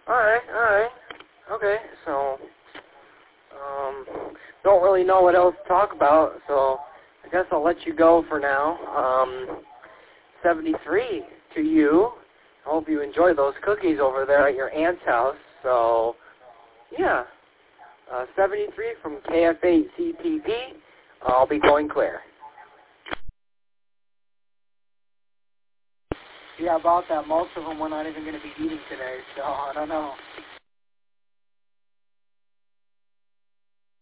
Alright. Okay, so, don't really know what else to talk about, so I guess I'll let you go for now. 73 to you. I hope you enjoy those cookies over there at your aunt's house. So, yeah, 73 from KF8CPP. I'll be going clear. Yeah, about that. Most of them we're not even going to be eating today, so I don't know.